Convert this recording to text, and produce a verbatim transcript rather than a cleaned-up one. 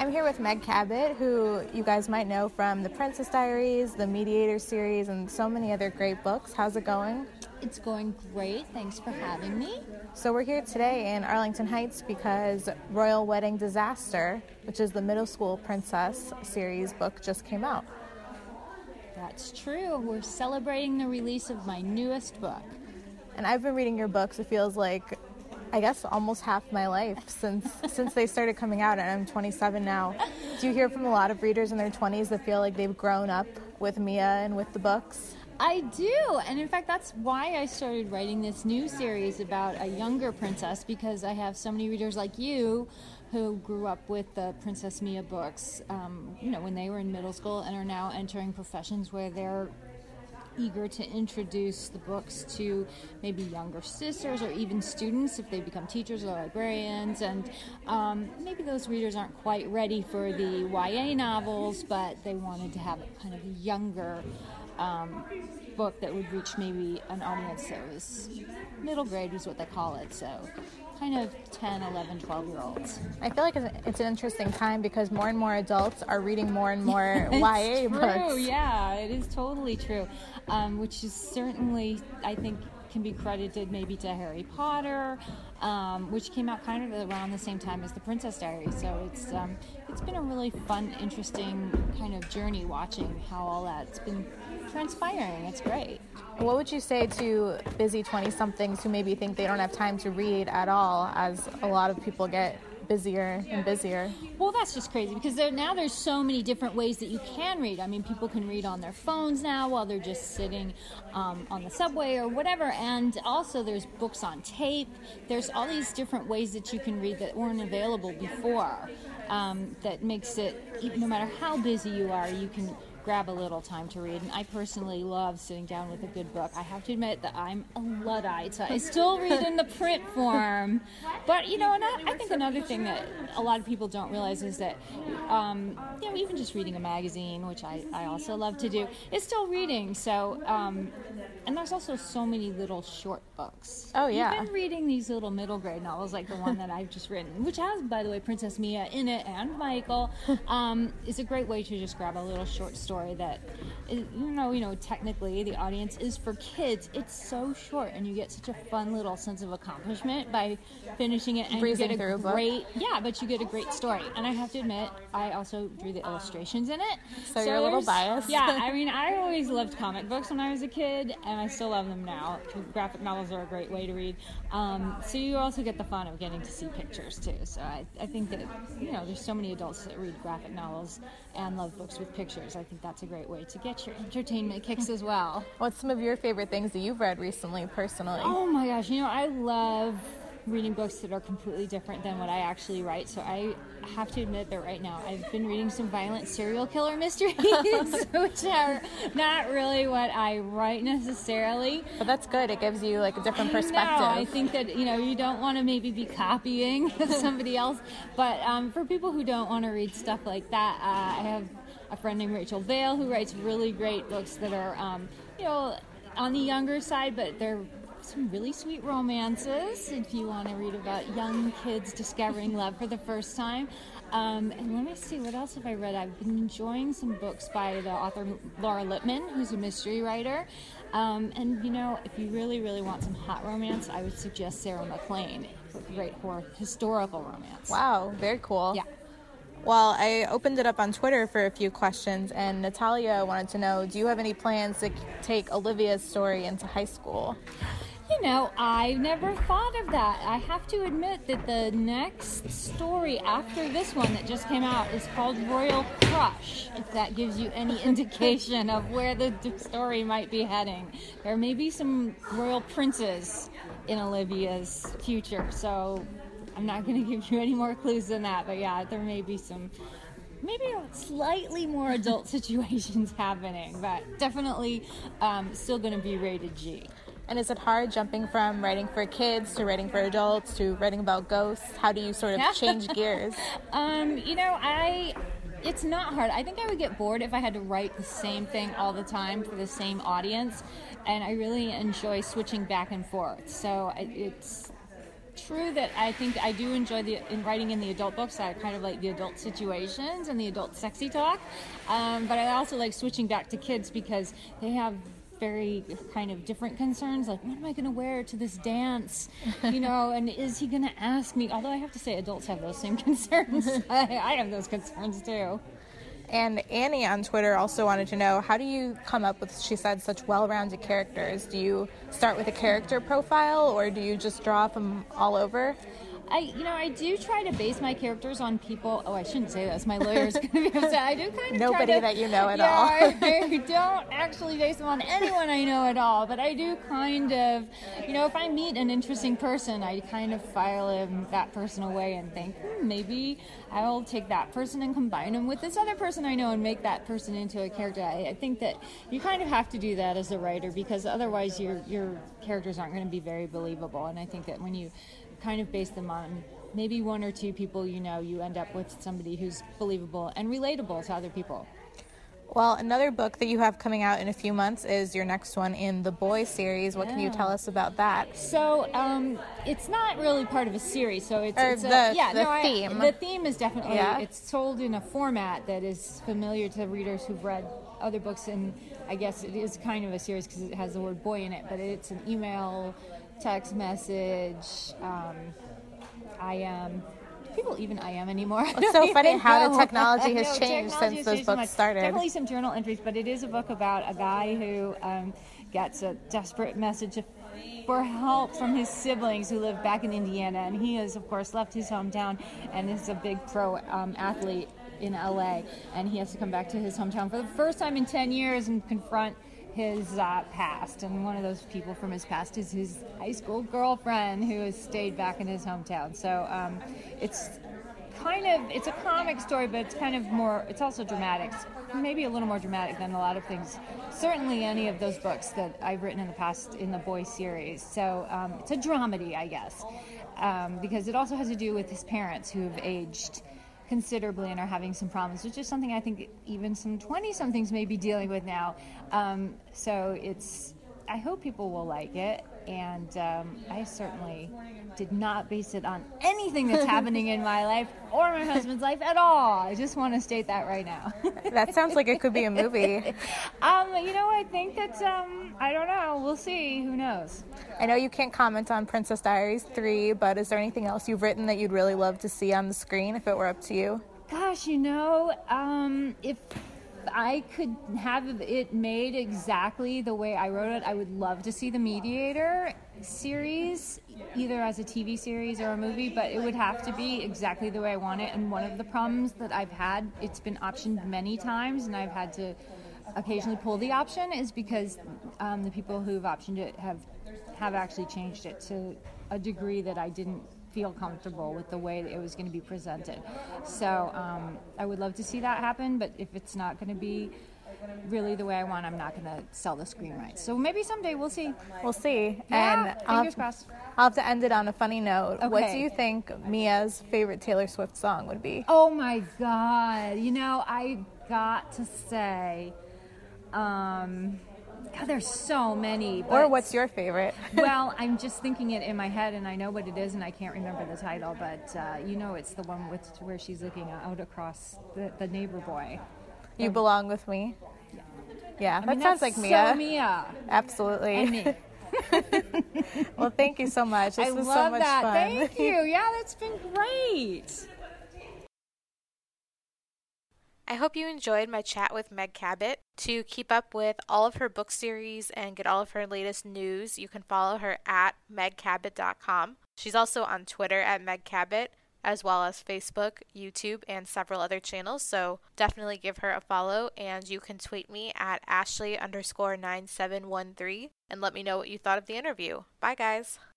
I'm here with Meg Cabot, who you guys might know from The Princess Diaries, the Mediator series, and so many other great books. How's it going? It's going great. Thanks for having me. So we're here today in Arlington Heights because Royal Wedding Disaster, which is the middle school princess series book, just came out. That's true. We're celebrating the release of my newest book. And I've been reading your books, it feels like, I guess, almost half my life since since they started coming out, and I'm twenty-seven now. Do you hear from a lot of readers in their twenties that feel like they've grown up with Mia and with the books? I do, and in fact, that's why I started writing this new series about a younger princess, because I have so many readers like you who grew up with the Princess Mia books, um, you know, when they were in middle school and are now entering professions where they're eager to introduce the books to maybe younger sisters or even students if they become teachers or librarians, and um, maybe those readers aren't quite ready for the Y A novels, but they wanted to have a kind of younger um, book that would reach maybe an audience that was middle grade is what they call it, so kind of ten, eleven, twelve year olds. I feel like it's an interesting time because more and more adults are reading more and more Y A true. books. Yeah, it is totally true, um, which is certainly, I think, can be credited maybe to Harry Potter, um, which came out kind of around the same time as The Princess Diaries. So it's um, it's been a really fun, interesting kind of journey watching how all that's been transpiring. It's great. What would you say to busy twenty-somethings who maybe think they don't have time to read at all, as a lot of people get busier and busier? Well, that's just crazy because there, now there's so many different ways that you can read. I mean, people can read on their phones now while they're just sitting um, on the subway or whatever, and also there's books on tape. There's all these different ways that you can read that weren't available before, um, that makes it, no matter how busy you are, you can grab a little time to read. And I personally love sitting down with a good book. I have to admit that I'm a Luddite, so I still read in the print form. But, you know, and I, I think another thing that a lot of people don't realize is that, um, you know, even just reading a magazine, which I, I also love to do, is still reading. So, um, and there's also so many little short books. Oh, yeah. You've been reading these little middle grade novels, like the one that I've just written, which has, by the way, Princess Mia in it and Michael. Um, is a great way to just grab a little short story that, you know, you know, technically the audience is for kids. It's so short, and you get such a fun little sense of accomplishment by finishing it, and breezing you get a through great, a book. yeah, but you get a great story. And I have to admit, I also drew the illustrations in it. So, so you're a little biased. Yeah, I mean, I always loved comic books when I was a kid, and I still love them now. Graphic novels are a great way to read. Um, so you also get the fun of getting to see pictures too. So I, I think that, you know, there's so many adults that read graphic novels and love books with pictures. I think that's a great way to get your entertainment kicks as well. What's some of your favorite things that you've read recently, personally? Oh my gosh, you know, I love reading books that are completely different than what I actually write. So I have to admit that right now I've been reading some violent serial killer mysteries, which are not really what I write necessarily. But that's good. It gives you like a different I perspective. know. I think that, you know, you don't want to maybe be copying somebody else. But um, for people who don't want to read stuff like that, uh, I have a friend named Rachel Vale who writes really great books that are, um, you know, on the younger side, but they're some really sweet romances if you want to read about young kids discovering love for the first time. Um, and let me see, what else have I read? I've been enjoying some books by the author Laura Lippman, who's a mystery writer. Um, and, you know, if you really, really want some hot romance, I would suggest Sarah MacLean, a great horror, historical romance. Wow, very cool. Yeah. Well, I opened it up on Twitter for a few questions, and Natalia wanted to know, do you have any plans to take Olivia's story into high school? You know, I never thought of that. I have to admit that the next story after this one that just came out is called Royal Crush, if that gives you any indication of where the story might be heading. There may be some royal princes in Olivia's future, so I'm not going to give you any more clues than that. But yeah, there may be some maybe slightly more adult situations happening, but definitely um, still going to be rated G. And is it hard jumping from writing for kids to writing for adults to writing about ghosts? How do you sort of change gears? Um, you know, I it's not hard. I think I would get bored if I had to write the same thing all the time for the same audience, and I really enjoy switching back and forth. So it's true that I think I do enjoy the in writing in the adult books. I kind of like the adult situations and the adult sexy talk, um, but I also like switching back to kids because they have very kind of different concerns, like what am I going to wear to this dance, you know, and is he going to ask me? Although I have to say adults have those same concerns. I, I have those concerns too. And Annie on Twitter also wanted to know, how do you come up with, she said, such well-rounded characters? Do you start with a character profile, or do you just draw from all over? I, you know, I do try to base my characters on people. Oh, I shouldn't say this. My lawyer's going to be upset. I do kind of Nobody try to, that you know at yeah, all. I don't actually base them on anyone I know at all. But I do kind of, you know, if I meet an interesting person, I kind of file him, that person away and think, hmm, maybe I'll take that person and combine him with this other person I know and make that person into a character. I, I think that you kind of have to do that as a writer, because otherwise your your characters aren't going to be very believable. And I think that when you kind of base them on maybe one or two people you know, you end up with somebody who's believable and relatable to other people. Well, another book that you have coming out in a few months is your next one in the Boy series. What yeah. can you tell us about that? So um, it's not really part of a series. So it's, or it's the, a, yeah, the no, theme. I, the theme is definitely, yeah. it's told in a format that is familiar to readers who've read other books, and I guess it is kind of a series because it has the word boy in it, but it's an email, text message, um, I am. Do people even I am anymore? It's so funny how the technology has no, changed technology since has those changed so books much. started. Definitely some journal entries, but it is a book about a guy who um, gets a desperate message for help from his siblings who live back in Indiana, and he has, of course, left his hometown and is a big pro um, athlete in L A, and he has to come back to his hometown for the first time in ten years and confront his uh, past, and one of those people from his past is his high school girlfriend who has stayed back in his hometown. So um, it's kind of, it's a comic story, but it's kind of more, it's also dramatic, maybe a little more dramatic than a lot of things, certainly any of those books that I've written in the past in the Boy series. So um, it's a dramedy, I guess, um, because it also has to do with his parents who have aged considerably and are having some problems, which is something I think even some twenty-somethings may be dealing with now. Um, so it's, I hope people will like it, and um, I certainly did not base it on anything that's happening in my life or my husband's life at all. I just want to state that right now. That sounds like it could be a movie. um, you know, I think that, um, I don't know, we'll see, who knows. I know you can't comment on Princess Diaries three, but is there anything else you've written that you'd really love to see on the screen if it were up to you? Gosh, you know, um, if I could have it made exactly the way I wrote it, I would love to see The Mediator series, either as a T V series or a movie, but it would have to be exactly the way I want it. And one of the problems that I've had, it's been optioned many times, and I've had to occasionally pull the option, is because um, the people who've optioned it have have actually changed it to a degree that I didn't feel comfortable with the way that it was going to be presented. So um, I would love to see that happen, but if it's not going to be really the way I want, I'm not going to sell the screen rights. So maybe someday, we'll see. We'll see. Yeah, and I'll fingers have, crossed. I'll have to end it on a funny note. Okay. What do you think Mia's favorite Taylor Swift song would be? Oh my God. You know, I got to say, um, God, there's so many. But, or what's your favorite? Well, I'm just thinking it in my head, and I know what it is, and I can't remember the title, but uh, you know it's the one with where she's looking out across the, the neighbor boy. You Belong With Me? Yeah. Yeah, I that mean, sounds like Mia. So Mia. Absolutely. And me. Well, thank you so much. This I was love so much that. fun. Thank you. Yeah, that's been great. I hope you enjoyed my chat with Meg Cabot. To keep up with all of her book series and get all of her latest news, you can follow her at meg cabot dot com. She's also on Twitter at Meg Cabot, as well as Facebook, YouTube, and several other channels, so definitely give her a follow, and you can tweet me at Ashley underscore nine seven one three and let me know what you thought of the interview. Bye, guys.